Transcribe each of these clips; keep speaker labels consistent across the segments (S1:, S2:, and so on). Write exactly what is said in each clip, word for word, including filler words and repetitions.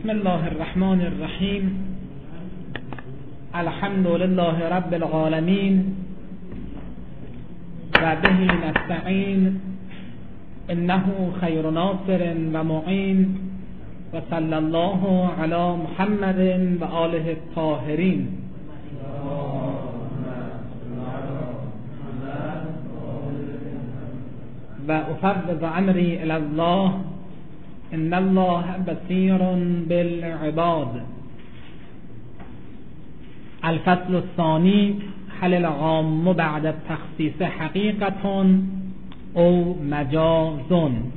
S1: بسم الله الرحمن الرحیم. الحمد لله رب العالمین و به نستعین انه خیر ناصر و معین و صلی الله علی محمد و آله الطاهرین. و افوض امری الی الله ان الله بصیر بالعباد. الفصل الثانی: هل العام بعد التخصیص حقیقة او مجاز؟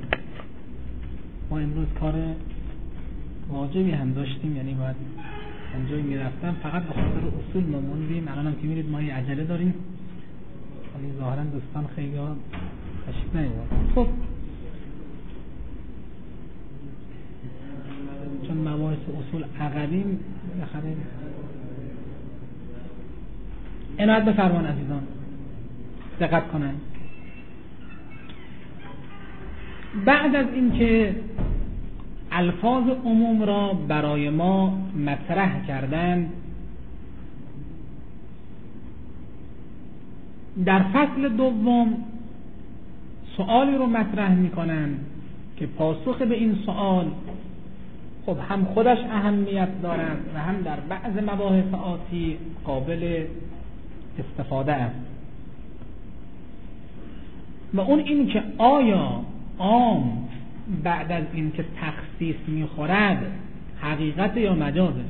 S1: ما امروز کار واجبی هم داشتیم، یعنی باید اونجایی میرفتم فقط به خاطر اصول نموندیم. الان هم که میرید ما یه عجله داریم، یعنی ظاهرا دوستان خیلی ها تشریف نیاوردن. خب چون مباحث اصول عقبیم بالاخره عنایت بفرمان عزیزان، دقت کنن. بعد از اینکه الفاظ عموم را برای ما مطرح کردند، در فصل دوم سؤالی رو مطرح میکنند که پاسخ به این سؤال خب هم خودش اهمیت دارد و هم در بعض مباحث آتی قابل استفاده است. و اون این که آیا عام بعد از این که تخصیص میخورد حقیقت یا مجازه؟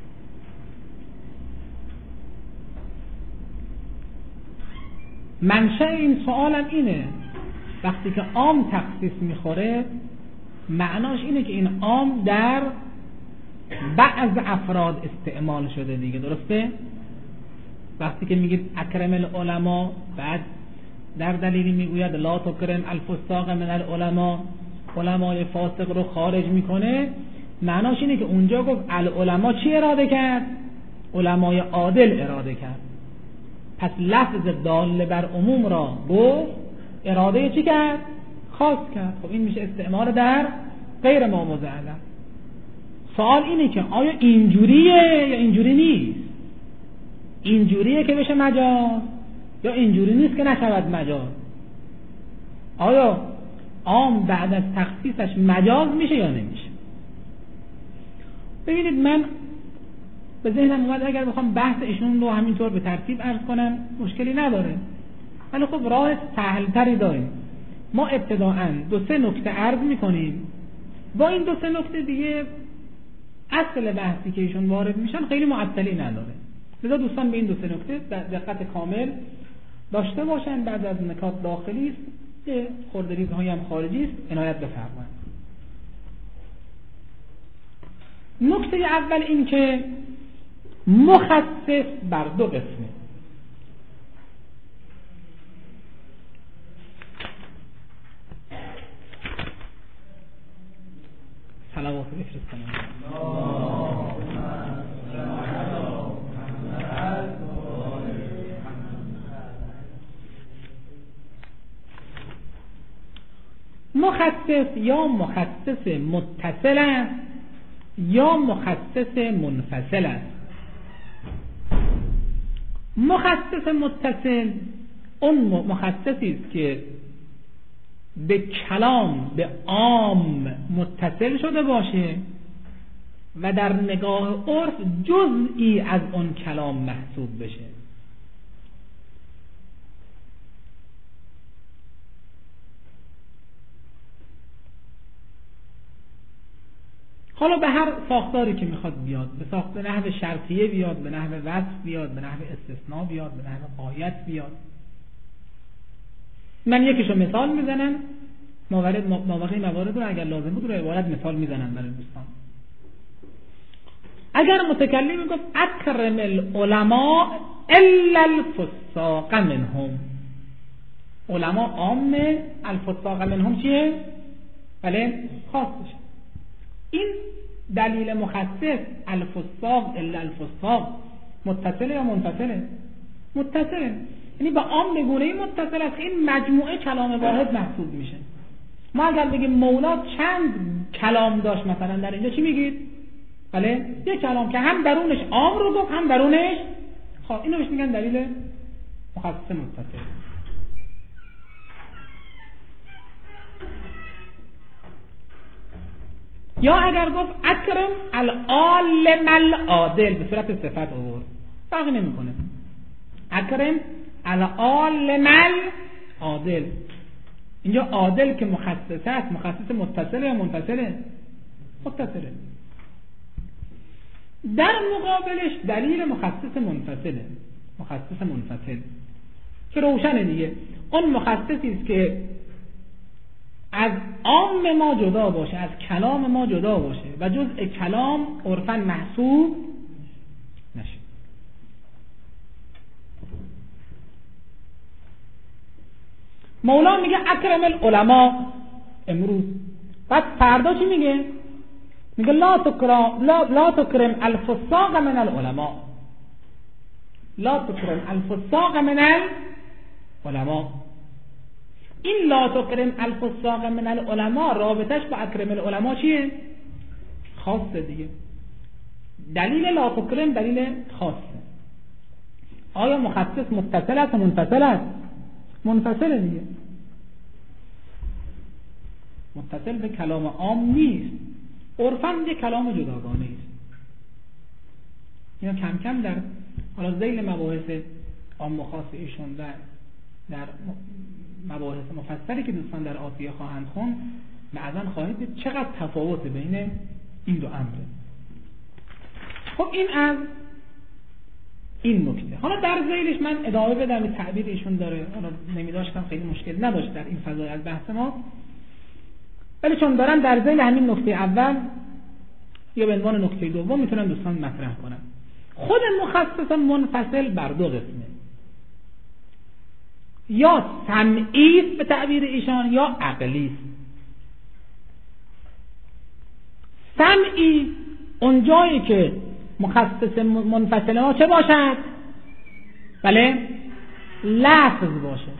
S1: منشأ این سوالم اینه، وقتی که عام تخصیص میخوره معناش اینه که این عام در بعض افراد استعمال شده دیگه، درسته؟ وقتی که میگید اکرم العلماء، بعد در دلیلی میگوید لا تکرم الفساق من العلماء، علمای فاسق رو خارج میکنه، معناش اینه که اونجا گفت العلماء چی اراده کرد؟ علمای عادل اراده کرد. پس لفظ دال بر عموم را گفت، اراده چی کرد؟ خاص کرد. خب این میشه استعمال در غیر ما مزعل. سوال اینه که آیا اینجوریه یا اینجوری نیست؟ اینجوریه که بشه مجاز یا اینجوری نیست که نشود مجاز؟ آیا عام بعد از تخصیصش مجاز میشه یا نمیشه؟ ببینید، من به ذهنم اومد اگر بخوام بحث ایشون رو همینطور به ترتیب عرض کنم مشکلی نداره، ولی خب راه سهل‌تری داریم. ما ابتداءً دو سه نکته عرض میکنیم، با این دو سه نکته دیگه اصل بحثی که ایشون وارد میشن خیلی معطلی نداره. لذا دوستان به این دو سه نکته دقت کامل داشته باشن. بعد از نکات داخلی است که خردریزهای هم خارجی است عنایت بفرمایید. نکته اول این که مخصص بر دو قسمه. صلوات بفرستم. مخصص یا مخصص متصل است یا مخصص منفصل است. مخصص متصل اون مخصصی است که به کلام به عام متصل شده باشه و در نگاه عرف جزئی از اون کلام محسوب بشه. حالا به هر ساختاری که میخواد بیاد، به ساخت به نحو شرطیه بیاد، به نحو وصف بیاد، به نحو استثناء بیاد، به نحو غایت بیاد. من یکیشو مثال میزنم، موارد مواقع موارد رو اگر لازم بود رو عبارت مثال میزنم برای دوستان. اگر متکلم گفت اکرم العلماء الا الفساق منهم، علما عامه، الفساق منهم چیه؟ بله خاص بشه. این دلیل مخصص الفساق الا الفساق متصله یا منفصله؟ متصله. یعنی با عام به گونه‌ای متصل است این مجموعه کلام واحد محسوب میشه. ما اگر بگیم مولا چند کلام داشت مثلا در اینجا چی میگید؟ بله، یک کلام که هم درونش عام رو گفت هم درونش خاص، اینو بهش میگن دلیل مخصص متصل. یا اگر گفت اکرم العالم العادل به صورت صفت آورد، فرقی نمیکنه. اکرم العالم العادل، اینجا عادل که مخصص است، مخصص متصل یا منفصله؟ متصله. در مقابلش دلیل مخصص منفصله، مخصص منفصل که روشنه دیگه. اون مخصصی است که از عام ما جدا باشه، از کلام ما جدا باشه و جزء کلام عرفاً محسوب نشه. مولا میگه اکرم العلماء امروز، بعد فردا چی میگه؟ میگه لا تکرم لا, لا تکرم الفساق من العلماء، لا تکرم الفساق من العلماء. این لا تکرم الفساق من العلماء رابطش با اکرم العلماء چیه؟ خاصه دیگه. دلیل لا تکرم دلیل خاصه. آیا مخصص متصل است و منفصل است؟ منفصل دیگه، متصل به کلام عام نیست، عرفاً یه کلام جداگانه است. اینا کم کم در حالا ذیل مباحث عام و خاص ایشون در در مباحث مفصلی که دوستان در آتیه خواهند خوند بعضاً خواهید دید چقدر تفاوت بین این دو امره. خب این از این نکته. حالا در ذیلش من ادامه بدم، این تعبیر ایشون داره، حالا نمیداشتم خیلی مشکل نداشت در این فضای از بحث ما، ولی چون دارم در ذیل همین نکته اول یا به عنوان نکته دوم میتونم دوستان مطرح کنم. خود مخصص منفصل بر دو قسمه، یا سمعی به تعبیر ایشان یا عقلی. سمعی اون جایی که مخصص منفصل ما چه باشد؟ بله، لفظ باشه،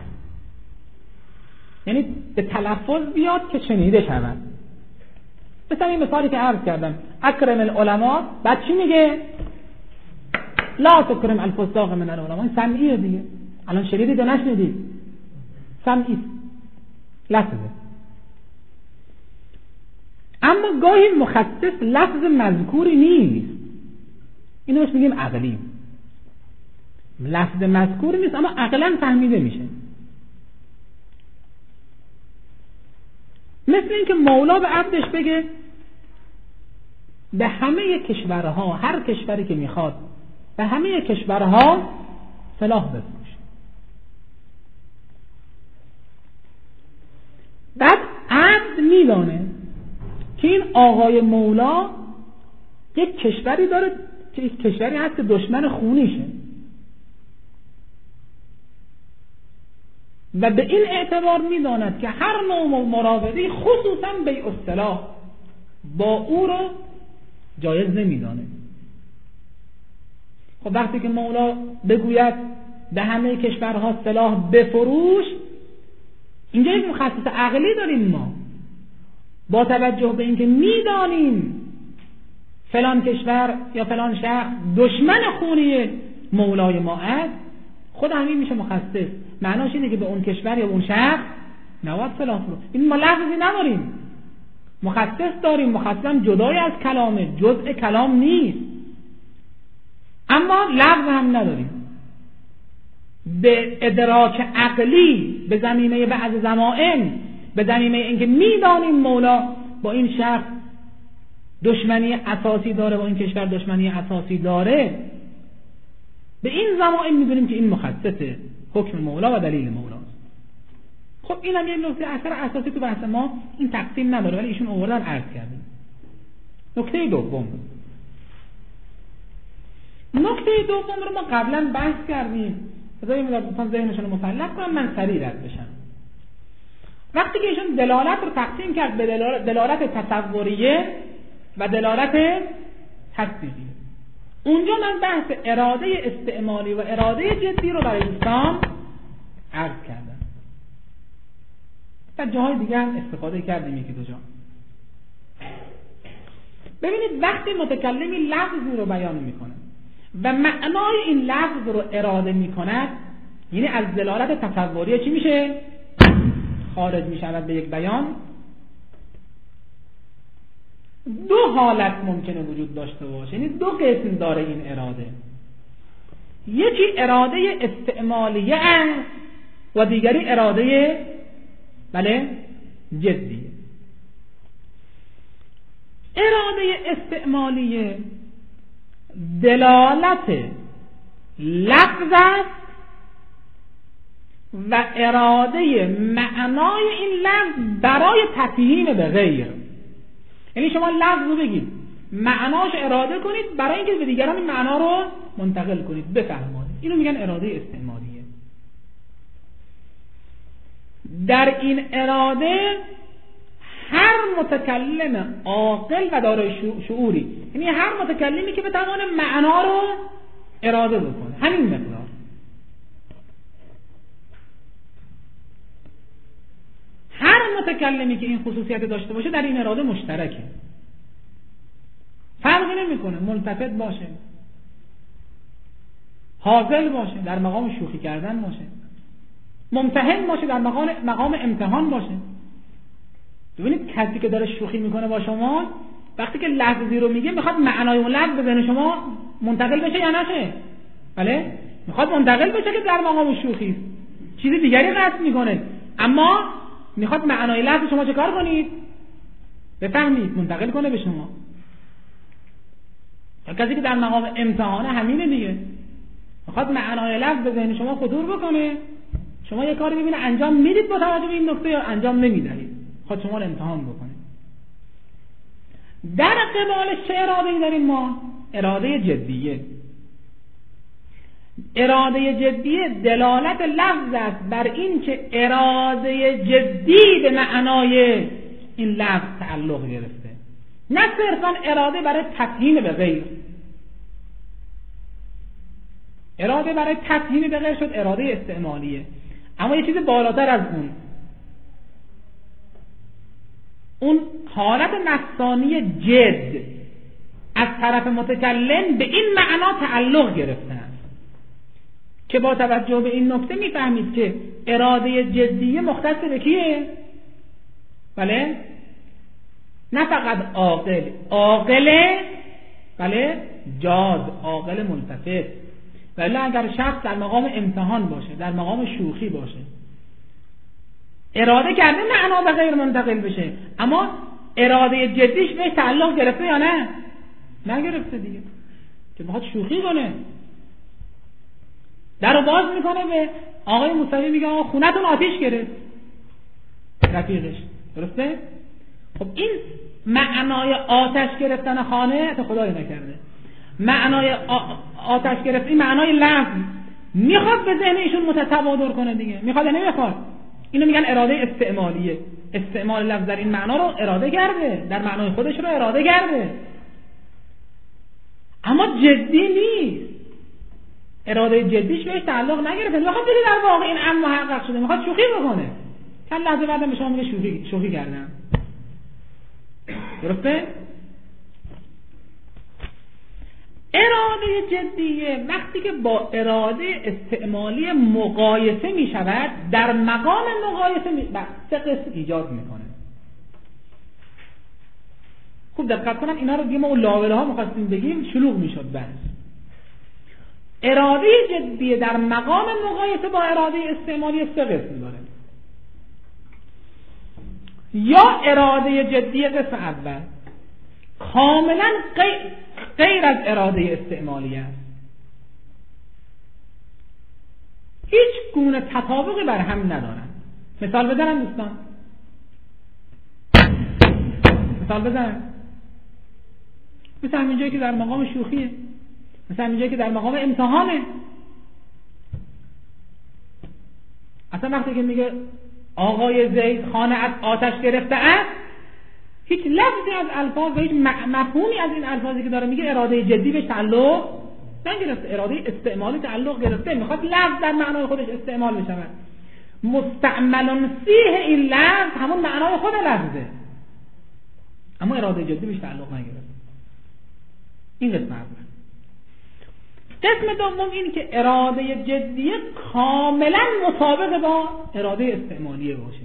S1: یعنی به تلفظ بیاد که شنیده شود. مثلا این مثالی که عرض کردم، اکرم العلماء، بعد چی میگه؟ لا تکرم الفساق من العلماء. این سمعیه دیگه، الان شنیدید یا نشنیدید؟ سمعی، لفظه. اما گاهی مخصص لفظ مذکوری نیست، اینو بهش میگیم عقلی. لفظ مذکوری نیست اما عقلا فهمیده میشه. مثل اینکه مولا به عبدش بگه به همه کشورها، هر کشوری که میخواد به همه کشورها سلاح بفروش. بعد عبد میدانه که این آقای مولا یک کشوری داره که یک کشوری هست که دشمن خونیشه و به این اعتبار میداند که هر نوع مراودی خصوصا بیع السلاح با او رو جایز نمیدانه. خب وقتی که مولا بگوید به همه کشورها سلاح بفروش، اینجا یک مخصص عقلی داریم ما، با توجه به اینکه میدانیم فلان کشور یا فلان شخص دشمن خونی مولای ما است، خود همین میشه مخصص. معناش اینه که به اون کشور یا اون شخص نباید سلاح فروخت. این ما لفظی نداریم، مخصص داریم. مخصص هم جدای از کلامه، جزء کلام نیست، اما لفظ هم نداریم. به ادراک عقلی به زمینه بعض زمائن، به زمینه اینکه میدانیم مولا با این شخص دشمنی اساسی داره، با این کشور دشمنی اساسی داره، به این زمائن میدونیم که این مخصصه، حکم مولا و دلیل مولاست. خب اینم یه نکته اثر اساسی تو بحث ما، این تقسیم نداره ولی ایشون آوردن عرض کردیم. نکته دوم، نکته دوم رو ما قبلا بحث کردیم، بذارید من دوستان ذهنشون رو مسلط کنم، من سریع رد بشم. وقتی که ایشون دلالت رو تقسیم کرد به دلالت تصوریه و دلالت تصدیقیه، اونجا من بحث اراده استعمالی و اراده جدی رو برای دوستان عرض کردم. در جاهای دیگه هم استفاده کردیم، یکی دو جا. ببینید وقتی متکلمی لفظی رو بیان میکنه و معنای این لفظ رو اراده میکند، یعنی از دلالت تصوری چی میشه؟ خارج میشود به یک بیان. دو حالت ممکنه وجود داشته باشه، یعنی دو قسم داره این اراده. یکی اراده استعمالیه است و دیگری اراده بله جدیه. اراده استعمالیه دلالت لفظ است و اراده معنای این لفظ برای تفهیم به غیر. یعنی شما لفظ رو بگید، معناش اراده کنید برای اینکه به دیگران این معنا رو منتقل کنید، بفهمانید. اینو میگن اراده استعمالیه. در این اراده هر متکلم عاقل و دارای شعوری، یعنی هر متکلمی که بتوانه معنا رو اراده بکنه، همین مقدار. هر متکلمی که این خصوصیت داشته باشه در این اراده مشترکه، فرقی نمیکنه ملتفت باشه، حاضر باشه، در مقام شوخی کردن باشه، ممتحن باشه، در مقام مقام امتحان باشه. ببینید کسی که داره شوخی میکنه با شما وقتی که لفظی رو میگه میخواد معنای اون لفظ به ذهن شما منتقل بشه یا نشه؟ بله، میخواد منتقل بشه که در مقام شوخی است، چیز دیگری قصد میکنه، اما میخواد معنای لفظ شما چه کار کنید؟ بفهمید، منتقل کنه به شما. کسی که در مقام امتحانه همینه دیگه، میخواد معنای لفظ به ذهن شما خطور بکنه، شما یه کاری ببینه انجام میدید با توجه به این نکته یا انجام نمیدید، خود شما رو امتحان بکنه. در قبالش چه اراده‌ای داریم ما؟ اراده جدیه. اراده جدیه دلالت لفظ است بر این که اراده جدی به معنای این لفظ تعلق گرفته، نه صرفا اراده برای تفهیم به غیر. اراده برای تفهیم به غیر شد اراده استعمالیه. اما یه چیز بالاتر از اون، اون حالت نفسانی جد از طرف متکلم به این معنا تعلق گرفته است که با توجه به این نکته میفهمید که اراده جدیه مختص به کیه؟ بله، نه فقط عاقل، عاقل بله جاد، عاقل ملتفت. ولی اگر شخص در مقام امتحان باشه، در مقام شوخی باشه، اراده کرده معنا به غیر منتقل بشه، اما اراده جدیش بهش تعلق گرفته یا نه؟ نگرفته دیگه، که بخواد شوخی کنه، در رو باز میکنه به آقای موسوی میگه آقا خونتون آتیش گرفت، رفیقش، درسته؟ خب این معنای آتش گرفتن خانه تا خدای نکرده، معنای آتش گرفت این معنای لفظ میخواد به ذهن ایشون متتبادر کنه دیگه، میخواد یا نمیخواد؟ اینو میگن اراده استعمالیه. استعمال لفظ در این معنا رو اراده کرده، در معنای خودش رو اراده کرده، اما جدی نیست، اراده جدیش بهش تعلق نگرفته. میخواد بری در واقع این امر محقق شده، میخواد شوخی بکنه، چند لحظه بعدم به شما میگه شوخی شوخی کردم، درسته؟ اراده جدیه وقتی که با اراده استعمالی مقایسه می شود، در مقام مقایسه می... سه قسم ایجاد میکنه. خوب دقت کنم، اینا رو دیگه ما لاوله ها میخواستیم بگیم شلوغ میشد بس. اراده جدیه در مقام مقایسه با اراده استعمالی سه قسم داره. یا اراده جدیه قسم اول کاملا غیر از اراده استعمالی است، هیچ گونه تطابقی بر هم ندارند. مثال بزنم دوستان، مثال بزنم مثل همین جایی که در مقام شوخیه، مثل همین جایی که در مقام امتحانه. اصلا وقتی که میگه آقای زید خانه از آتش گرفته است، هیچ لفظی از الفاظ و هیچ مفهومی از این الفاظی که داره میگه اراده جدی بهش تعلق نگرفته، اراده استعمالی تعلق گرفته، میخواد لفظ در معنای خودش استعمال بشود. مستعمل فیه این لفظ همون معنای خود لفظه، اما اراده جدی بهش تعلق نگرفته. این قسم اول. قسم دوم اینه که اراده جدیه کاملا مطابق با اراده استعمالیه باشه.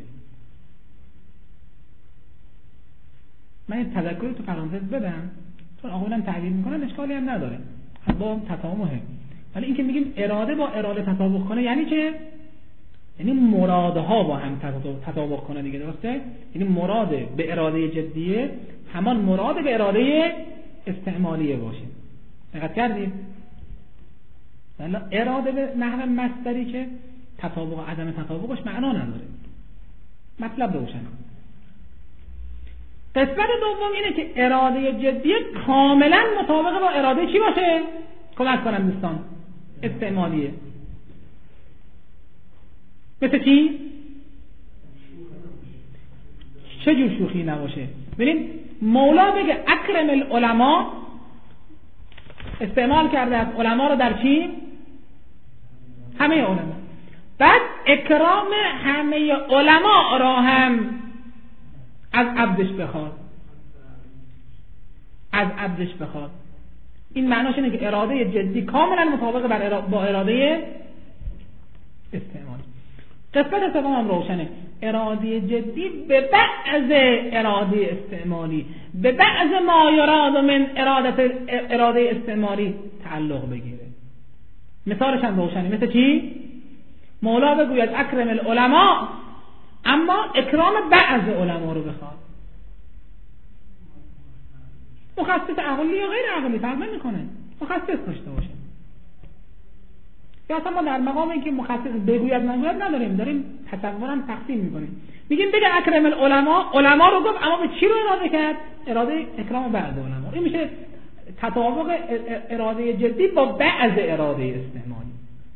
S1: من این تذکری تو پرانتز بدم چون آقایونم تعبیر میکنن اشکالی هم نداره، با تطابقه. ولی این که میگیم اراده با اراده تطابق کنه یعنی چه؟ یعنی مرادها با هم تطابق کنه دیگه، درسته؟ یعنی مراد به اراده جدیه همان مراد به اراده استعمالیه باشه. دقت کردید؟ ولی اراده به نحو مصدری که تطابق و عدم تطابقش معنا نداره. مطلب روشنه. قسمت دوم اینه که اراده جدیه کاملا مطابق با اراده چی باشه؟ کمک کنم دوستان. استعمالیه. مثل چی؟ چه جور شوخی نباشه؟ ببین مولا بگه اکرم العلماء، استعمال کرده از علما رو در چی؟ همه علما. بعد اکرام همه علما را هم از عبدش بخواد، از عبدش بخواد. این معناش اینه که اراده جدی کاملا مطابق با اراده استعمالی. قسمت سوم هم روشنه. اراده جدی به بعض اراده استعمالی، به بعض ما یراد من اراده اراده استعمالی تعلق بگیره. مثالش هم روشنه. مثل چی؟ مولا بگوید اکرم العلماء، اما اکرام بعض علما رو بخواد. مخصص عقلی یا غیر عقلی فرق نمیکنه، مخصص داشته باشه. یا اصلا ما در مقام اینکه مخصص بگوید نگوید نداریم، داریم تصورم تقسیم میکنیم. میگیم بگه اکرم العلماء، علما رو گفت اما به چی رو اراده کرد؟ اراده اکرام بعض علما. این میشه تطابق اراده جدی با بعض اراده استعمالی.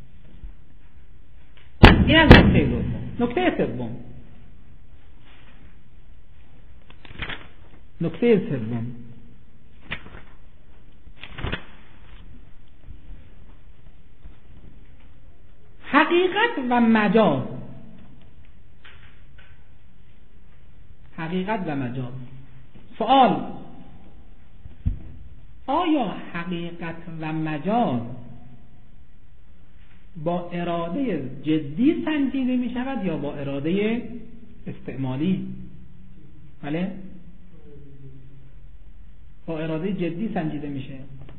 S1: این از نکته دوم. نکته سوم، نکته سوم حقیقت و مجاز. حقیقت و مجاز. سوال: آیا حقیقت و مجاز با اراده جدی سنجیده می شود یا با اراده استعمالی؟ بله؟ با اراده جدی سنجیده میشه.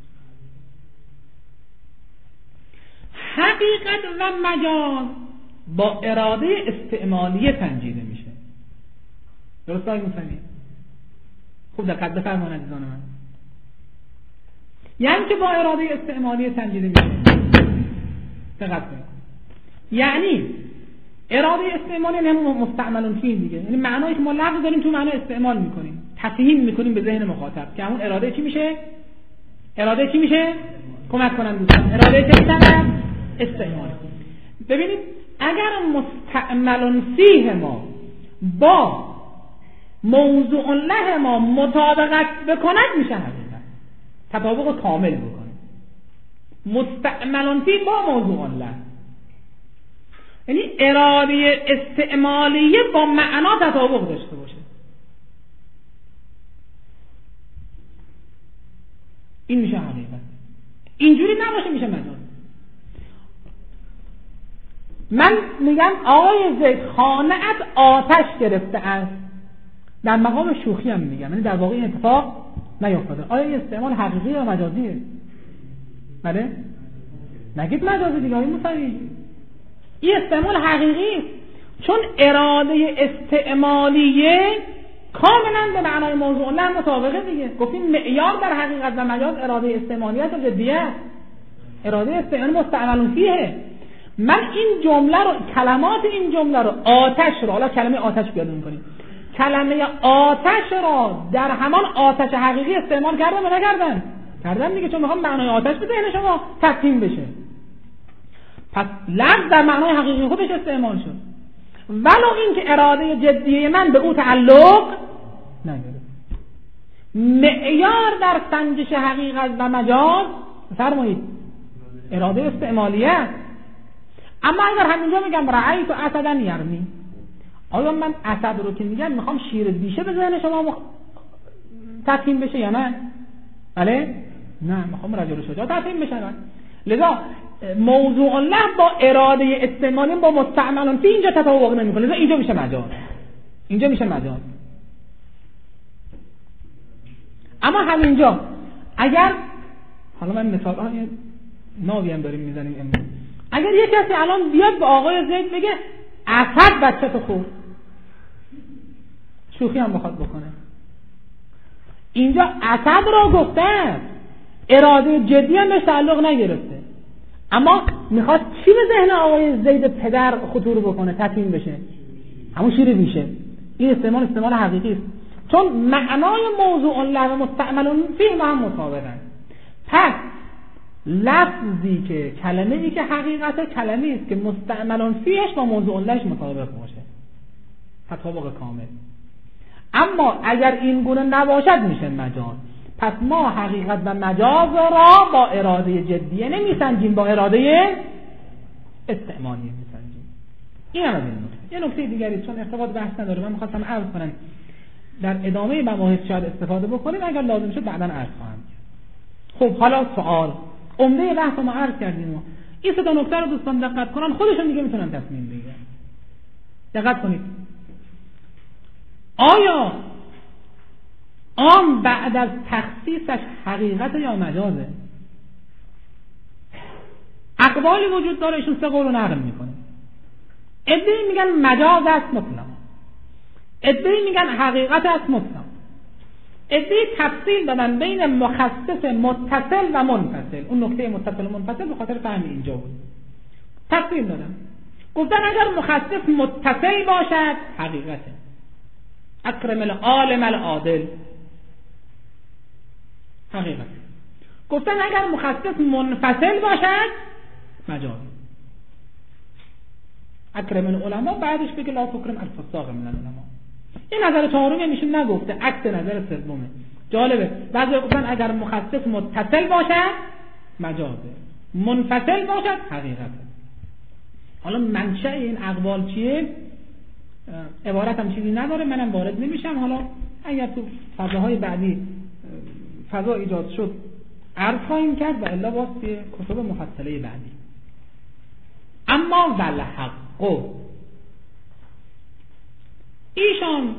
S1: حقیقت و مجاز با اراده استعمالی سنجیده میشه. درست آقای موسوی؟ خوب دقت بفرمایید عزیزان من. یعنی که با اراده استعمالی سنجیده میشه. دقت کنید. یعنی اراده استعمالی هم مستعمل فیه دیگه. یعنی معنایی که ما لفظ داریم تو معنی استعمال میکنیم، تفهیم میکنیم به ذهن مخاطب که همون اراده چی میشه؟ اراده چی میشه؟ کمک کنن دوستان. اراده چه میشه؟ استعمال. ببینید اگر مستعمل فیه ما با موضوع له ما مطابقت بکند میشه حقیقت، تطابق کامل بکنه. مستعمل فیه با موضوع له، یعنی اراده استعمالیه با معنا تطابق داشته باشه. این میشه حقیقت. اینجوری نباشه میشه مجاز. من میگم آقای زید خانه‌ات آتش گرفته است، در مقام شوخی هم میگم، یعنی در واقع این اتفاق نیفتاده. آیا این استعمال حقیقی یا مجازیه؟ بله؟ نگید مجازی دیگه آقای موسوی. این استعمال حقیقی، چون اراده استعمالیه کاملا به معنای موضوع له مطابقه دیگه. گفتیم معیار در حقیقت و مجاز اراده استعمالیت و جدیه. اراده استعمالی مستعمل فیه. من این جمله رو، کلمات این جمله رو، آتش رو، حالا کلمه آتش بیاد می‌کنیم، کلمه آتش رو در همان آتش حقیقی استعمال کردم یا نکردم؟ کردم دیگه، چون میخوام معنای آتش به ذهن شما تفهیم بشه. پس لفظ در معنای حقیقی خودش استعمال شد، ولو این که اراده جدیه من به او تعلق نگرفت. معیار در سنجش حقیقت و مجاز فرمایید اراده استعمالیه. اما اگر همینجا میگم رأیت اسدا یرمی، آیا من اسد رو که میگم میخوام شیر دیشه به ذهن شما مخ... تفهیم بشه یا نه؟ بله؟ نه میخوام رجل شجاع تفهیم بشن. لذا موضوع الله با اراده استعمالی با مستعملون فی اینجا تطابق نمیکنه، لذا اینجا میشه مجاز، اینجا میشه مجاز. اما همینجا اگر حالا من مثال های ناوی هم داریم میزنیم امروز، اگر یه کسی الان بیاد به آقای زید بگه اسد بچه تو خورد، شوخی هم بخواد بکنه، اینجا اسد را گفته، اراده جدی هم بهش تعلق نگرفته، اما میخواد چی به ذهن آقای زید پدر خطور بکنه، تطمین بشه، همون شیر بیشه. این استعمال استعمال حقیقی است، چون معنای موضوع الله و مستعمل فیه با هم مطابقن. پس لفظی که کلمه ای که حقیقت کلمه است که مستعمل فیهش با موضوع اللهش مطابق باشه، تطابق کامل. اما اگر این گونه نباشد میشه مجاز. پس ما حقیقت و مجاز را با اراده جدیه نمیسنجیم، با اراده استعمالی میسنجیم. این هم از این نکته. یه نکته دیگری چون ارتباط بحث نداره، من می‌خواستم عرض کنم در ادامه مباحث شاید استفاده بکنیم، اگر لازم شد بعداً عرض خواهم کرد. خب حالا سوال عمده بحث ما عرض کردیم، این سه تا نکته رو دوستان دقت کنن، خودشون دیگه میتونن تصمیم بگیرن. دقت کنید. آیا عام بعد از تخصیصش حقیقت یا مجازه؟ اقوالی وجود داره، ایشون سه قول رو نقل میکنه. عده‌ای میگن مجاز است مطلق، عده‌ای میگن حقیقت است مطلق، عده‌ای تفصیل دادن بین مخصص متصل و منفصل. اون نکته متصل و منفصل به خاطر فهم اینجا بود، تفصیل دادن، گفتن اگر مخصص متصل باشد حقیقته، اکرم العالم العادل، حقیقت. گفتن اگر مخصص منفصل باشد مجاز، اکرم العلماء، بعدش بگه لا تکرم الفساق من العلماء. این نظر چهارمی میشون نگفته، عکس نظر سومه. جالبه، بعضی گفتن اگر مخصص متصل باشد مجازه، منفصل باشد حقیقته. حالا منشأ این اقوال چیه؟ عبارت هم چیزی نداره، منم وارد نمیشم. حالا اگر تو فضاهای بعدی فضا ایجاد شد عرض خواهیم کرد و الا باز به کتب مفصله بعدی. اما والحق ایشان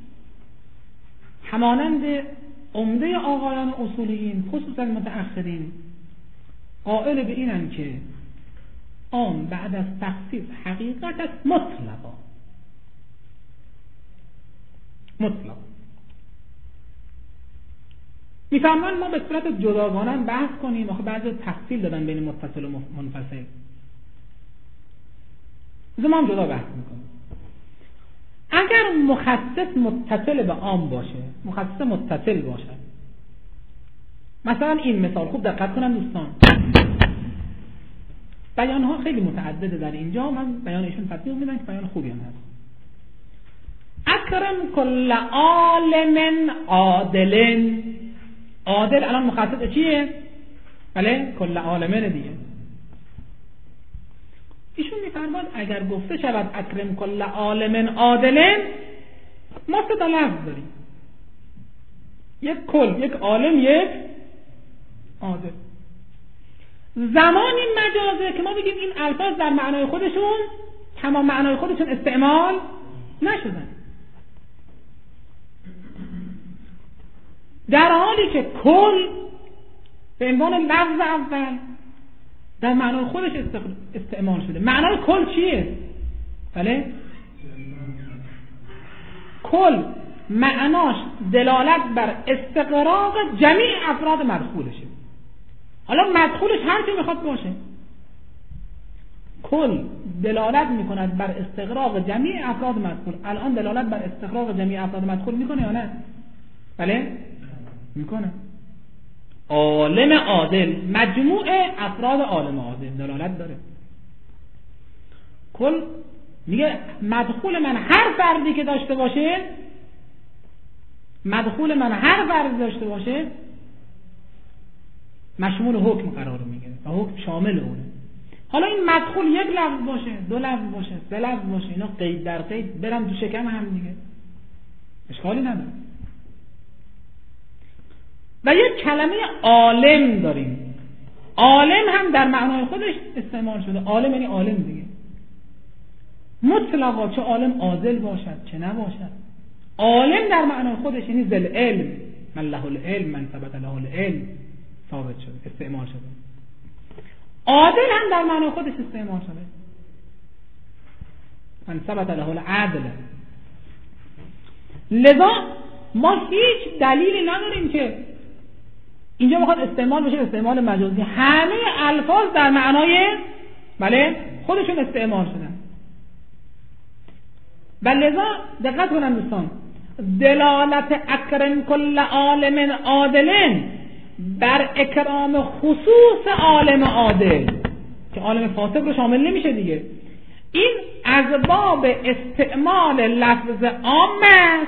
S1: همانند عمده آقایان اصولیین خصوصا متأخرین قائل به اینن که آن بعد از تخصیص حقیقت است مطلقا، مطلق. میفهمن ما به صورت جداگانه بحث کنیم، آخه بعضی تفصیل دادن بین متصل و منفصل، زمان جدا بحث میکنیم. اگر مخصص متصل به عام باشه، مخصص متصل باشه، مثلا این مثال خوب دقت کنن دوستان، بیان ها خیلی متعدده در اینجا، من بیانشون تطبیق میدم که بیان خوبی هم هست. اکرم کل عالم عادل، عادل الان مخصص چیه؟ بله کل عالمن دیگه. ایشون میفرماد اگر گفته شود اکرم کل عالم عادل، ما سه تا لفظ داریم، یک کل، یک عالم، یک عادل. زمانی مجازه که ما بگیم این الفاظ در معنای خودشون تمام معنای خودشون استعمال نشدن، در حالی که کل به عنوان لفظ اول در معنای خودش استعمال شده. معنای کل چیه؟ بله؟ کل معناش دلالت بر استقراق جمیع افراد مدخولشه. حالا مدخولش هر چی میخواد باشه، کل دلالت میکند بر استقراق جمیع افراد مدخول. الان دلالت بر استقراق جمیع افراد مدخول میکنه یا نه؟ بله؟ میکنه. عالم عادل، مجموع افراد عالم عادل دلالت داره. کل میگه مدخول من هر فردی که داشته باشه، مدخول من هر فردی داشته باشه مشمول حکم قرار میگیره و حکم شامل اونه. حالا این مدخول یک لفظ باشه، دو لفظ باشه، سه لفظ باشه، اینا قید در قید برم تو شکم هم دیگه، اشکالی نداره. و یک کلمه عالم داریم. عالم هم در معنای خودش استعمال شده. عالم یعنی عالم دیگه، مطلقا، چه عالم عادل باشد چه نباشد. عالم در معنای خودش یعنی ذل علم، من له العلم، من ثبت له العلم، ثابت شده، استعمال شده. عادل هم در معنای خودش استعمال شده، من ثبت له العدل. لذا ما هیچ دلیلی نداریم که اینجا بخواد استعمال بشه استعمال مجازی. همه الفاظ در معنای بله خودشون استعمال شدن. و لذا دقت کنن دوستان، دلالت اکرم کل عالم عادلن بر اکرام خصوص عالم عادل که عالم فاسق رو شامل نمیشه دیگه. این از باب استعمال لفظ عام است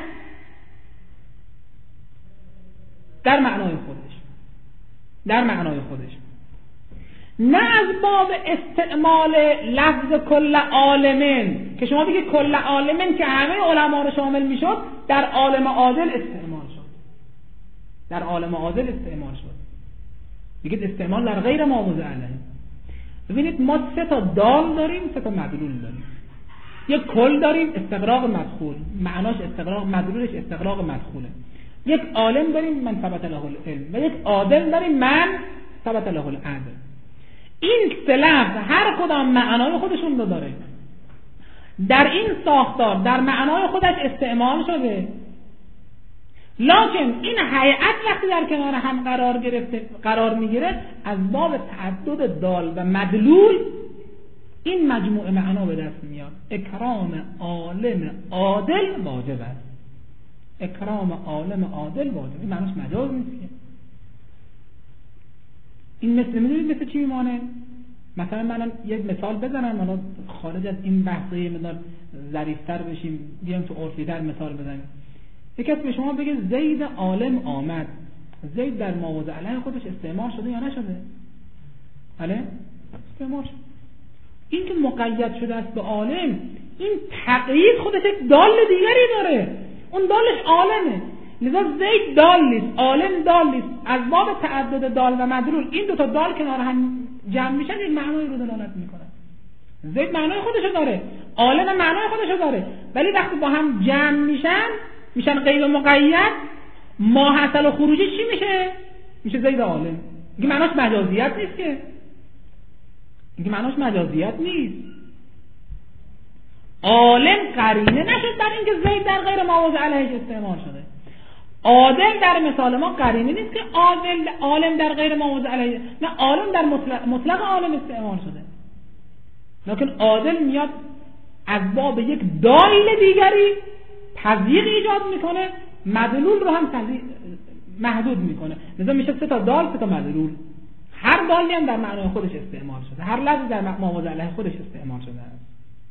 S1: در معنای خودش، در معنای خودش، نه از باب استعمال لفظ کل عالمین که شما بگید کل عالمین که همه علما رو شامل میشد، در عالم عادل استعمال شد، در عالم عادل استعمال شد. بگید استعمال در غیر معوض علیه. ببینید ما سه تا دال داریم، سه تا مدلول داریم. یک کل داریم استغراق مدخول، معناش استغراق، مدلولش استغراق مدخوله. یک عالم داریم من ثبت له العلم و یک عادل داریم من ثبت له العدل. این سه لفظ هر کدام معنای خودشون رو داره. در این ساختار در معنای خودش استعمال شده، لکن این هیئت وقتی در کنار هم قرار گرفته قرار میگیره از باب تعدد دال و مدلول این مجموعه معنا به دست میاد. اکرام عالم عادل واجب است. اکرام عالم عادل واجب. این معناش مجاز نیست که. این مثل میدونید مثل چی میمانه؟ مثلا منم یک مثال بزنم، حالا خارج از این بحثه مقدار ظریف‌تر بشیم، بیایم تو عرفی‌تر مثال بزنیم. یک کس به شما بگه زید عالم آمد، زید در معوض علیه خودش استعمال شده یا نشده؟ بله؟ استعمال شده. این که مقید شده است به عالم، این تقیید خودش یک دال دیگری داره، اون دالش عالمه. لذا زید دال نیست، عالم دال نیست. از باب تعدد دال و مدلول این دو تا دال کنار هم جمع میشن یک معنای رو دلالت میکنن. زید معنای خودشو داره، عالم معنای خودشو داره، ولی وقتی با هم جمع میشن میشن غیر مقید، ما حاصل و خروجی چی میشه؟ میشه زید عالم. این معناش مجازیت نیست که، این معناش مجازیت نیست. عالم قرینه نشد در اینکه زید در غیر معوض علیه استعمال شده. عادل در مثال ما قرینه نیست که عادل عالم در غیر معوض علیه، نه، عالم در مطلق, مطلق عالم استعمال شده. لکن عادل میاد از باب یک دایل دیگری تضییق ایجاد میکنه، مدلول رو هم تضییق محدود میکنه. لذا میشه سه تا دال سه تا مدلول. هر دالی هم در معنای خودش استعمال شده، هر لفظی در معوض علیه خودش استعمال شده است.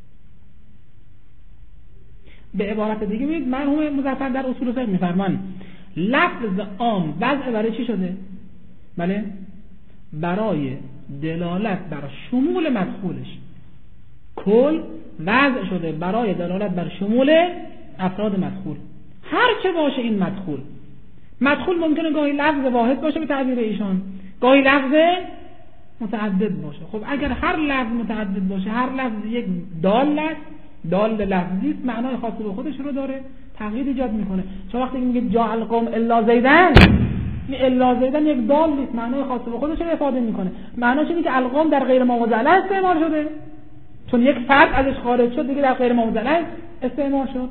S1: به عبارت دیگه ببینید مرحوم مظفر در اصول فقه میفرمان لفظ عام وضع برای چی شده؟ بله، برای دلالت بر شمول مدخولش. کل وضع شده برای دلالت بر شمول افراد مدخول، هر چه باشه این مدخول. مدخول ممکنه گاهی لفظ واحد باشه به تعبیر ایشان، گاهی لفظ متعدد باشه. خب اگر هر لفظ متعدد باشه، هر لفظ یک دال است، دال لفظی است، معنای خاص به خودش رو داره، تغییر ایجاد میکنه. چون وقتی میگه جاء القوم الا زیدن، این الا زیدن یک دال نیست، معنای خاص به خودش رو افاده میکنه. معناش اینه که القوم در غیر معوض علیه استعمال شده، چون یک فرد ازش خارج شد دیگه در غیر معوض علیه استعمال شد.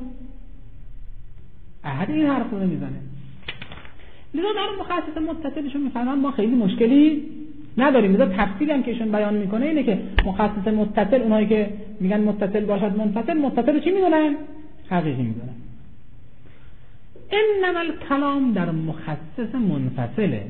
S1: احد این حرف رو نمیزنه. لذا در مخصص متصلشون میفهمن ما خیلی مشکلی نداریم. لذا تفصیلی هم که ایشون بیان میکنه اینه که مخصص متصل، اونایی که میگن متصل باشد منفصل، متصل چی میدونن؟ حقیقی میدونن. انما الکلام در مخصص منفصله،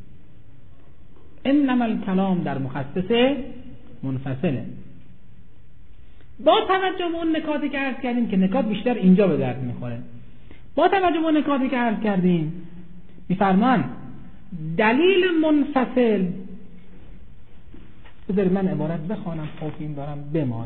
S1: انما الکلام در مخصص منفصله. با توجه به اون نکاتی که عرض کردیم که نکات بیشتر اینجا به درد میخوره، با توجه به اون نکاتی که عرض کردیم میفرمان دلیل منفصل، بذارید من عبارت بخوانم خوف این دارم بمانه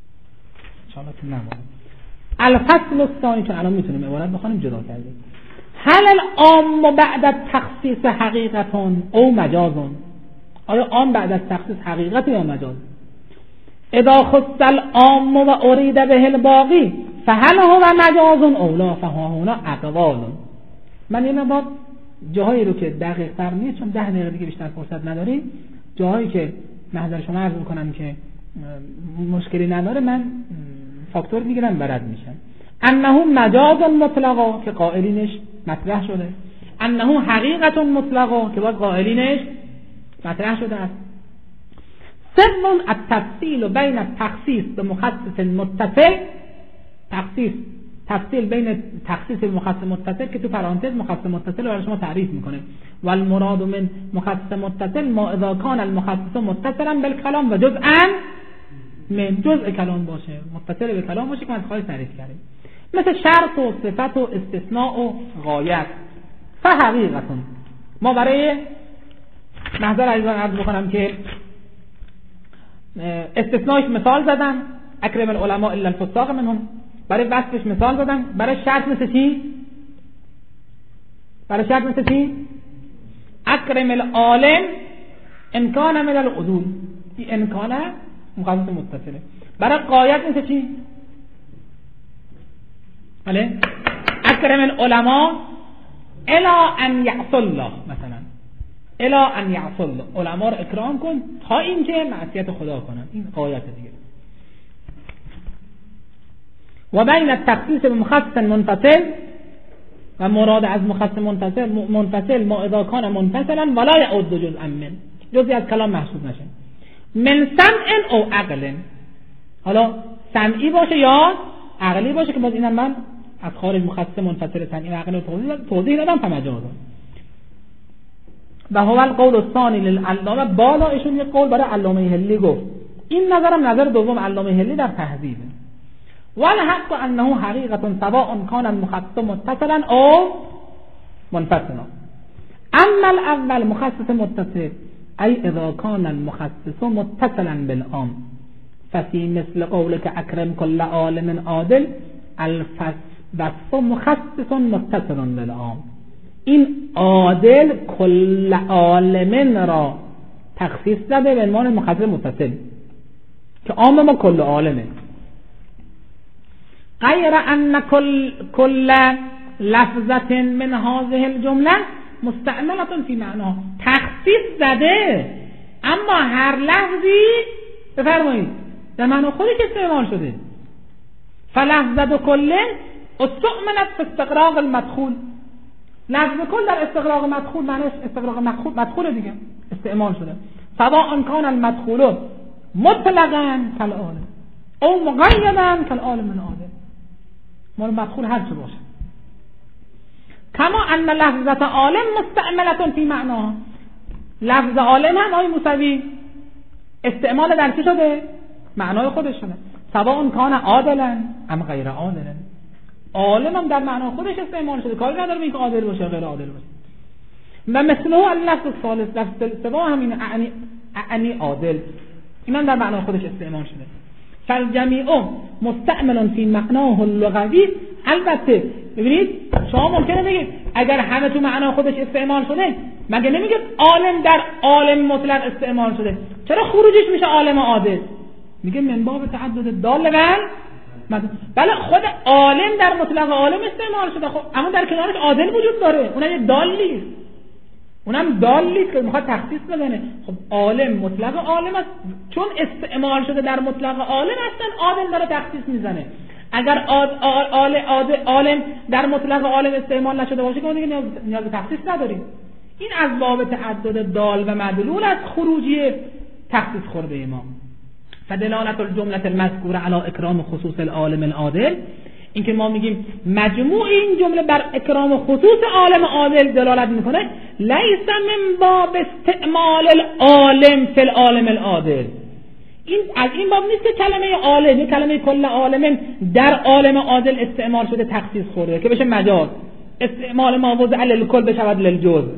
S1: انشاءالله که نمانه. الفصل الثانی، که الان میتونیم عبارت بخوانیم جدا کردیم. هل العام بعد التخصیص حقیقتون او مجازون؟ آیا عام بعد از تخصیص حقیقت یا مجاز؟ اذا خص العام و ارید به الباقی فهل هو مجازون او لا فها هنا اقوالون. من این با جاهایی رو که دقیق تر نیست، چون ده دقیقه دیگه بیشتر فرصت نداری، جاهایی که محضر شما عرض میکنم که مشکلی نداره من فاکتور میگیرم و رد میشم. انه مجاز مطلقا که قائلینش مطرح شده، انه حقیقت مطلقا که با قائلینش مطرح شده است. سوم التفصیل بین التخصیص و مخصص متصل، تخصیص تفصیل بین تخصیص مخصص متصل که تو پرانتز مخصص متصل رو برای شما تعریف میکنه. و المراد من مخصص متصل ما اذا کان المخصص متصلا بالکلام و جزءا من جزء کلام باشه، متصل به کلام باشه که من خواهی تعریف کردیم، مثل شرط و صفت و استثناء و غایت. فحقیقتون ما برای محضر عزیزان عرض بکنم که استثناءش مثال زدم، اکرم العلماء الا الفساق منهم. برای وصفش مثال زدم. برای شرط مثل چی؟ برای شرط مثل چی؟ اکرم العالم ان کان من العدول، این ان کان مخصص متصله. برای غایت مثل چی؟ بله اکرم العلماء الا ان یعص الله، مثلا الا ان یعص الله، علما رو اکرام کن تا اینکه معصیت خدا کنن، این غایت دیگه. و بین التخصیص بمخصص منفصل و مراد از مخصص منفصل منفصل ما اذا کان منفصلا ولا يعد جزءا من، جزئی از کلام محسوب نشه، من سمع او عقل، حالا سمعی باشه یا عقلی باشه که باز اینم من از خارج مخصص منفصل سمعی و عقلی توضیح توضیح دادم فمجاز. و هو القول الثانی للعلامه، بالا ایشون یک قول برای علامه هلی گفت، این نظرم نظر دوم علامه هلی در تهذیبه. والحق انه حقیقت سواء کان المخصص متصلا او منفصلا. اما الاول مخصص متصل ای اذا کان المخصص متصلا بالعام ففي مثل قولك اکرم كل عالم عادل الفصل مخصص متصل بالعام. این عادل کل عالم را تخصیص داده به عنوان مخصص متصل که عام ما کل عالمه. غیر ان کل کل لفظه من هذه الجمله مستعمله فی معناها، تخصیص زده اما هر لفظی بفرمایید در معنی خودش استعمال شده. فلفظه کل استعملت فی استغراق المدخول، لفظ کل در استغراق مدخول معنیش استغراق مدخول مدخول دیگه استعمال شده. سواء کان المدخول مطلقاً کالعالم او مقیداً کالعالم العادل، مال مدخول هر چه باشه. کما ان لفظه عالم مستعمله فی معناها، لفظ عالم هم آی موسوی استعمال در چی شده؟ معنای خودش شده. سواء کان عادلا ام غیر عادلا، عالم هم در معنای خودش استعمال شده، کاری نداره اینکه عادل باشه غیر عادل باشه. و مثله اللفظ الثالث، لفظ سوا همین اعنی اعنی عادل، این هم در معنای خودش استعمال شده. فالجمیع مستعمل فی معناه اللغوی. البته ببینید شما ممکنه بگید اگر همه تو معنای خودش استعمال شده مگه نمیگه عالم در عالم مطلق استعمال شده، چرا خروجش میشه عالم عادل؟ میگه من باب تعدد دال و بله خود عالم در مطلق عالم استعمال شده، خب اما در کنارش عادل وجود داره، اونم یه دال نیست، اونم دال نیست که میخواد تخصیص بزنه. خب عالم مطلق عالم است، چون استعمال شده در مطلق عالم هستن عادل داره تخصیص میزنه. اگر عالم در مطلق عالم استعمال نشده باشه که اون دیگه نیاز به تخصیص نداریم. این از باب تعدد دال و مدلول از خروجی تخصیص خورده ما. فدلالت الجمله المذکوره علی اکرام خصوص العالم العادل، این که ما میگیم مجموع این جمله بر اکرام خصوص عالم عادل دلالت میکنه، لیس من باب استعمال العالم فی العالم العادل. این از این باب نیست که کلمه عالم، کلمه کل عالم در عالم عادل استعمال شده تخصیص خورده که بشه مجاز، استعمال ما وضع للکل بشود للجزء.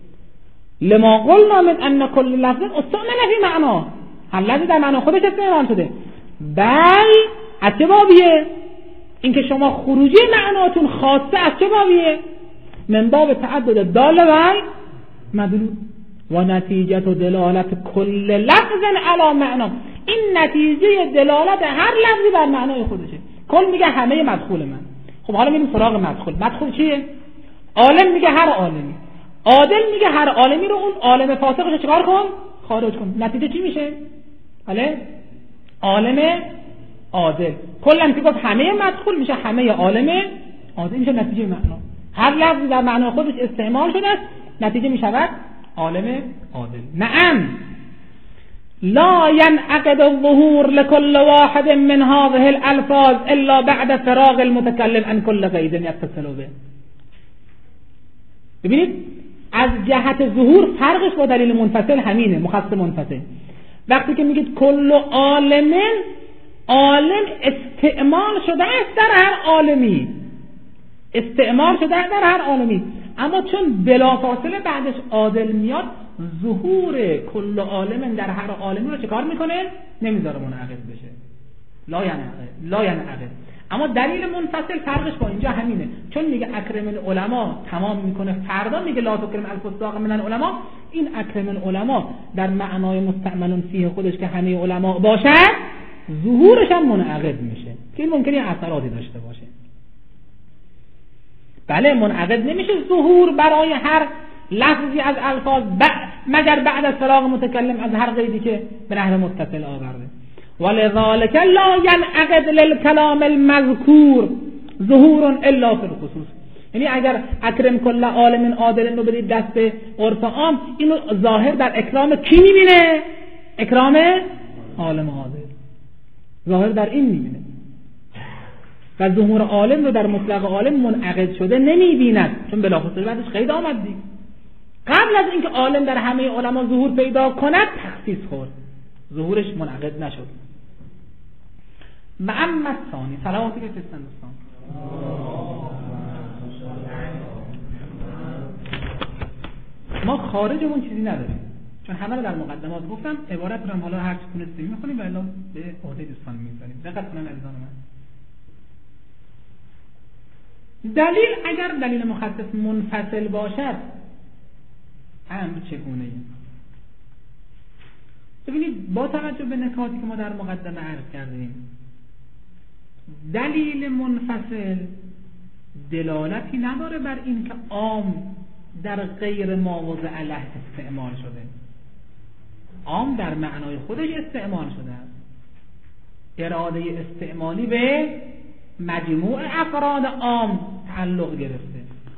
S1: لما قلنا من ان کل لفظ استعمل فی معنا، هر لفظی در معنا خودش استعمال شده. بل از چه بابیه؟ اینکه شما خروجی معناتون خاصه از چه بابیه؟ من باب تعدد دال و مدلول و نتیجه و دلالت کل لفظ علی معنا. این نتیجه دلالت هر لفظی بر معنای خودشه. کل میگه همه مدخول من. خب حالا میریم سراغ مدخول. مدخول چیه؟ عالم میگه هر عالمی، عادل میگه هر عالمی رو اون عالم فاسقش چیکار کن؟ خارج کن. نتیجه چی میشه؟ بله عالم عادل. کلا که گفت همه مدخول میشه همه عالم عادل، میشه نتیجه معنا. هر لفظی در معنای خودش استعمال شده است نتیجه میشود عالم عادل. نعم لا ينعقد الظهور لكل واحد من هذه الالفاظ الا بعد فراغ المتكلم عن كل قید يتصل به. ببینید از جهت ظهور فرقش با دلیل منفصل همینه، مخصص منفصل. وقتی که میگید کل عالم، عالم استعمال شده است در هر عالمی، استعمال شده است در هر عالمی، اما چون بلافاصله بعدش عادل میاد، ظهور کل عالم در هر عالمی رو چه کار میکنه؟ نمیذاره منعقد بشه. لا ینعقد لا ینعقد. اما دلیل منفصل فرقش با اینجا همینه، چون میگه اکرم العلماء تمام میکنه، فردا میگه لا تکرم الفساق من العلماء. این اکرم العلماء در معنای مستعمل فیه خودش که همه علما باشد، ظهورش هم منعقد میشه که این ممکنه اثراتی داشته باشه. بله منعقد نمیشه ظهور برای هر لفظی از الفاظ مگر بعد از فراغ متکلم از هر قیدی که به نحو متصل آورده. ولذلك لا ينعقد للكلام المذكور ظهور الا في الخصوص. یعنی اگر اکرم کل عالم عادل رو بدید دست عرف عام، اینو ظاهر در اکرام کی میبینه؟ اکرام عالم عادل ظاهر در این میبینه و ظهور عالم رو در مطلق عالم منعقد شده نمیبیند، چون بلافاصله بعدش قید آمد دیگه. قبل از اینکه عالم در همه علما ظهور پیدا کند تخصیص خورد، ظهورش منعقد نشد. معم الثانی صلواتی که فرستن دوستان. ما خارجمون چیزی نداریم، چون همه رو در مقدمات گفتم، عبارت رو هم حالا هر چی تونستیم میخونیم و الا به عهده دوستان میذاریم. دقت کنن عزیزان من. دلیل اگر دلیل مخصص منفصل باشد امر چگونه ای؟ ببینید با توجه به نکاتی که ما در مقدمه عرض کردیم، دلیل منفصل دلالتی نداره بر این که عام در غیر ما وضع له استعمال شده. عام در معنای خودش استعمال شده است. اراده استعمالی به مجموع افراد عام تعلق گرفته.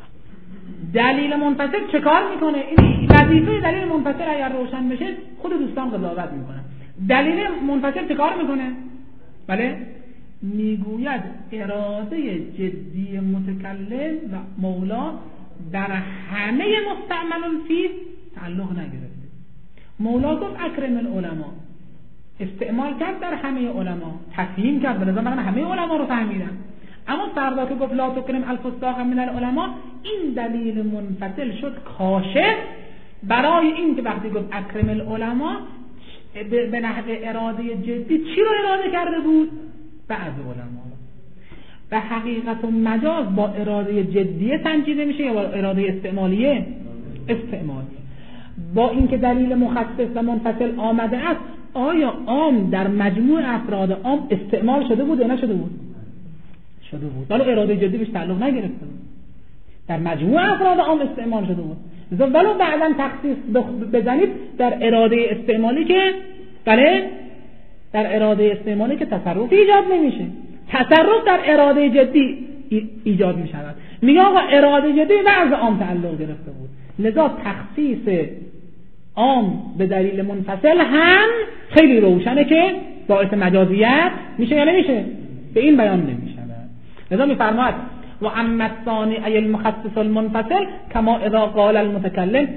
S1: دلیل منفصل چه کار میکنه؟ این وظیفه دلیل منفصل اگر روشن بشه خود دوستان قضاوت میکنن. دلیل منفصل چه کار میکنه؟ بله میگوید اراده جدی متکلم و مولا در همه مستعمل فیه تعلق نگرفته. مولا گفت اکرم العلماء، استعمال کرد در همه علما، تفهیم کرد، به نظر من همه علما رو فهمیدن. اما فردا که گفت لا تکرم الفساق من العلماء، این دلیل منفصل شد کاشف برای این که وقتی گفت اکرم العلماء به نحو اراده جدی چی رو اراده کرده بود؟ بعض علما. و حقیقت و مجاز با اراده جدیه سنجیده میشه یا با اراده استعمالیه؟ استعمالیه. با اینکه دلیل مخصص و منفصل آمده است، آیا عام در مجموع افراد عام استعمال شده بود یا نشده بود؟ شده بود. ولی اراده جدی بهش تعلق نگرفته بود. در مجموع افراد عام استعمال شده بود. ولو بعداً تخصیص بزنید در اراده استعمالی که بله در اراده استعمالی که تصرف ایجاد نمیشه. تصرف در اراده جدی ایجاد می شود. میگه آقا اراده جدی بعض عام تعلق گرفته بود، لذا تخصیص عام به دلیل منفصل هم خیلی روشنه که باعث مجازیت میشه یا نمیشه؟ به این بیان نمی شود. لذا میفرماید و اما الثانی ای المخصص المنفصل کما اذا قال المتکلم،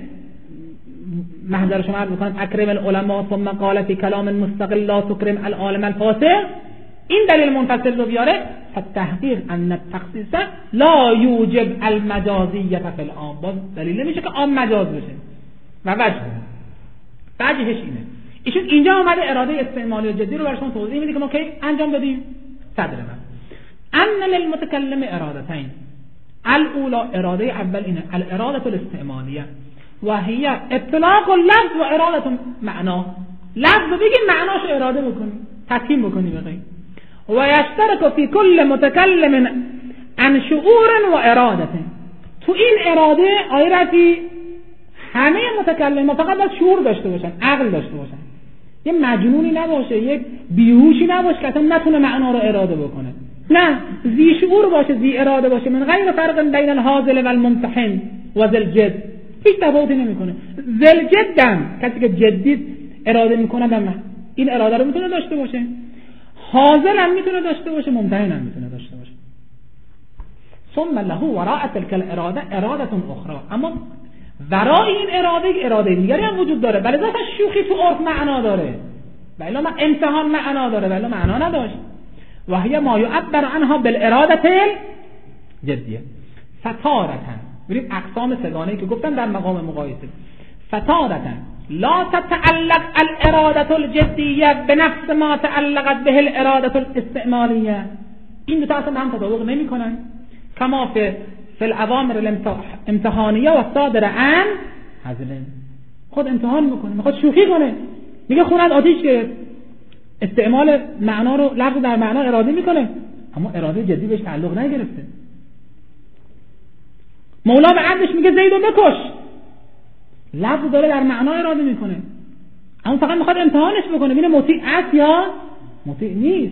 S1: محضر شما عرض میکنم اکرم العلماء ثم قال فی کلام مستقل لا تکرم العالم الفاسق، این دلیل منفصل رو بیاره، فالتحقیق ان التخصیص لا یوجب المجازیت فی العام، باز دلیل نمیشه که عام مجاز بشه. و وجه وجهش اینه، ایشون اینجا اومده اراده استعمالی و جدی رو برشون توضیح میده که ما کی انجام دادیم. صدر من ان للمتکلم ارادتین، الاولا اراده اول اینه، الاراده الاستعمالیه و هی اطلاق اللفظ و اراده معنا. لفظ بگی معناشو اراده بکنی، تفهیم بکنی بگی. و یشترک فی کل متکلم عن شعور و اراده. تو این اراده آیرتی همه متکلم فقط باید شعور داشته باشن، عقل داشته باشن، یه مجنونی نباشه، یک بیهوشی نباشه که اصلا نتونه معنا رو اراده بکنه. نه، ذی شعور باشه، ذی اراده باشه. من غیر فرق بین الحاضل و الممتحن و ذل جد، هیچ تفاوتی نمیکنه. ذل جدم کسی که جدی اراده میکنه به این اراده رو میتونه داشته باشه، حاضل هم میتونه داشته باشه، ممتحن هم میتونه داشته باشه. ثم له وراء تلك الاراده اراده اخرى، اما ورای این اراده اراده دیگری هم وجود داره. ولی ذات شوخی تو عرف معنا داره، ولی ما امتحان معنا داره، ولی معنا نداشت. و هي ما يعبر عنها بالاراده الجديه. فتارة، ببین اقسام سگانه‌ای که گفتم در مقام مقایسه. فتارة لا تتعلق الاراده الجديه بنفس ما تعلقت به الاراده الاستعماليه. این دو تا اصلا هم تطابق نمی‌کنن. کما فی فی الاوامر الامتحانیه و صادر عن هزلن. خود امتحان میکنه، میخواد شوخی کنه، میگه خونت آتیش گرفت، استعمال معنا رو لفظ در معنا اراده میکنه، اما اراده جدی بهش تعلق نگرفته. مولا به عبدش میگه زیدو بکش، لفظ داره در معنا اراده میکنه، اما فقط میخواد امتحانش بکنه ببینه مطیع است یا مطیع نیست.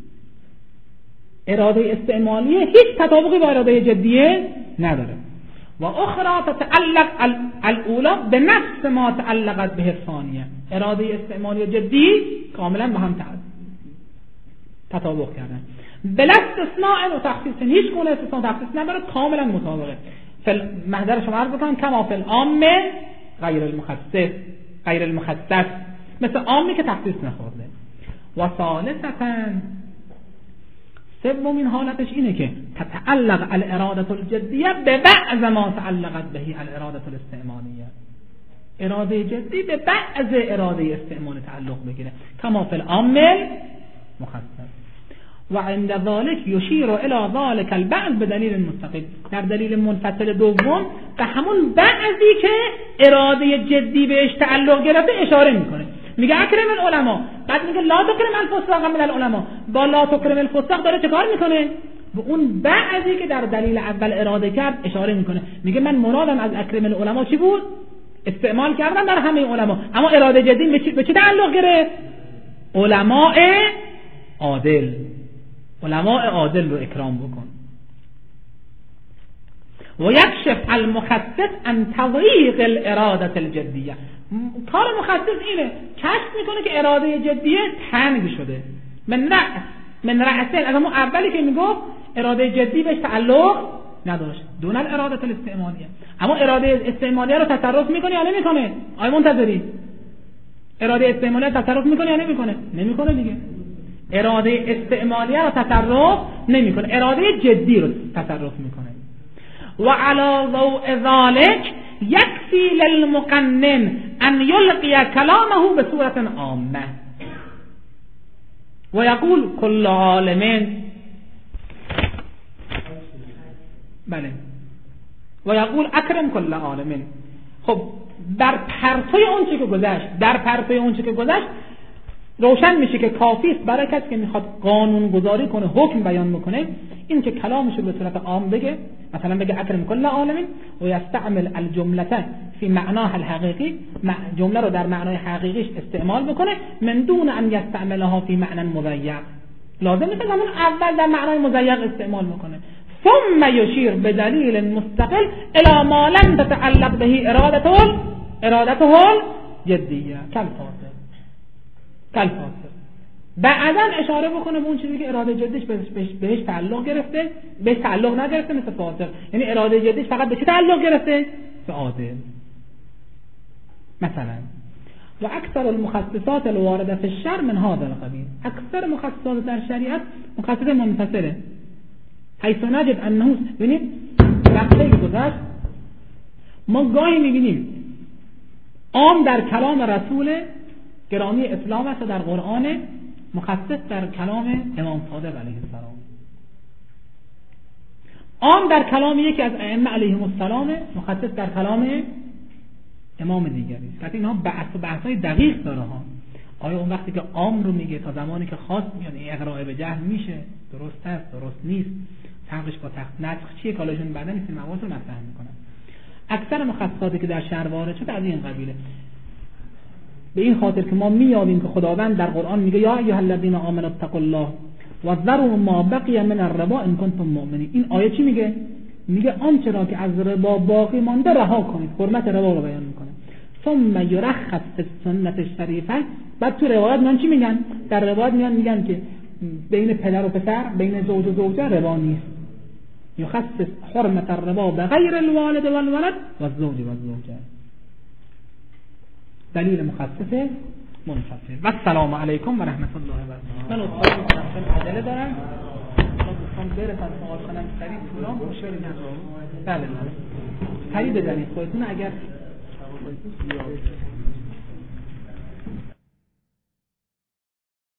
S1: اراده استعمالیه هیچ تطابقی با اراده جدیه نداره. و اخرى تتعلق الاولا به نفس ما تعلقت به الثانیه. اراده استعمالی جدی کاملا با هم تطابق کردن، بلا استثناء و تخصیص، هیچ گونه استثناء و تخصیص نداره، کاملا مطابقه. فل محضر شما عرض بکنم کما فی العام غیر المخصص، غیر المخصص، مثل عامی که تخصیص نخورده. و ثالثاً، سومین حالتش اینه که تتعلق الاراده الجدیه به بعض ما تعلقت به الاراده الاستعمالیه. اراده جدی به بعض اراده استعمال تعلق بگیره، کما فی العام مخصص. و عند ذلك یشیر الی ذلك البعض به دلیل مستقل، در دلیل منفصل دوم به همون بعضی که اراده جدی بهش تعلق گرفته اشاره میکنه. میگه اکرم العلماء، بعد میگه لا تکرم الفساق من العلماء. با لا تکرم الفساق داره چه کار میکنه؟ به اون بعضی که در دلیل اول اراده کرد اشاره میکنه. میگه من مرادم از اکرم العلماء چی بود؟ استعمال کردم در همه علما، اما اراده جدی به چی تعلق گرفت؟ علماء عادل. علماء عادل رو اکرام بکن. و یکشف المخصص عن تضییق الاراده الجدیه. کار مخصص اینه، کشف میکنه که اراده جدیه تنگ شده. من رأس من رأسه، از همون اولی که میگفت اراده جدی بهش تعلق نداشت، دون الاراده الاستعمالیه. اما اراده استعمالیه رو تصرف میکنه یا نمیکنه؟ آیا منتظری؟ اراده استعمالیه تصرف میکنه یا نمیکنه؟ نمیکنه دیگه. اراده استعمالیه رو تصرف نمیکنه، اراده جدی رو تصرف میکنه. و علی ضوء ذلك یکفی للمقنن ان یلقی کلامه به صورت عامه و یقول کل عالم، بله، و یقول اکرم کل عالم. خب در پرتوی اون چی که گذشت، در پرتوی اون چی که گذشت روشن میشه که کافی است برای کسی که میخواد قانون گذاری کنه، حکم بیان بکنه، این که کلامش رو به صورت عام بگه، مثلا بگه اکرم کل عالم و یستعمل الجمله فی معناها الحقیقی، جمله رو در معنای حقیقیش استعمال بکنه، من دون ان یستعملها فی معنی مضیق. لازم نیست همون اول در معنای مضیق استعمال بکنه. ثم یشیر بدلیل مستقل الی ما لم تتعلق به ارادته ارادته جدیه کالفاصل کالفاصل. بعداً اشاره بکنه به اون چیزی که اراده جدیش بهش, بهش تعلق گرفته، بهش تعلق نگرفته، مثل فاصل. یعنی اراده جدیش فقط به چه تعلق گرفته؟ به عادل. مثلا و اکثر المخصصات الوارده فی الشرع من هذا القبیل. اکثر مخصصات در شریعت مخصص منفصله، حیث نجد انه، ببینید وقتی که گذشت ما گاهی میبینیم عام در کلام رسول گرامی اسلام است و در قرآن مخصص در کلام امام صادق علیه السلام. عام در کلام یکی از ائمه علیهم السلام، مخصص در کلام امام دیگری است. که اینها بحث و بحث‌های دقیق داره ها. آیا اون وقتی که عام رو میگه تا زمانی که خاص میاد این اقراء به جهل میشه؟ درست است، درست نیست؟ فرقش با تخت نسخ چیه؟ کالاشون بعدا این مواضع رو مطرح میکنن. اکثر مخصصاتی که در شرع وارد شده از این قبیله. به این خاطر که ما میابیم که خداوند در قرآن میگه یا ایها الذین آمنوا اتقوا الله و ذروا ما بقی من الربا ان کنتم مؤمنین. این آیه چی میگه؟ میگه آنچه را که از ربا باقی مانده رها کنید. حرمت ربا رو بیان میکنه. ثم یرخص فی السنة الشریفه. بعد تو روایت میان چی میگن؟ در روایت میان میگن که بین پدر و پسر، بین زوج و زوجه ربا نیست. یخصص حرمت الربا بغیر الوالد والولد والزوج والزوجه. دلیل مخصص منفصل. و السلام علیکم و رحمت الله و برکاته. من اصلا میکنم عجله دارم دوستان برسن سوال کنم سریع طولان مشکلی ندارم. بله بله سریع بزنید خودتون اگر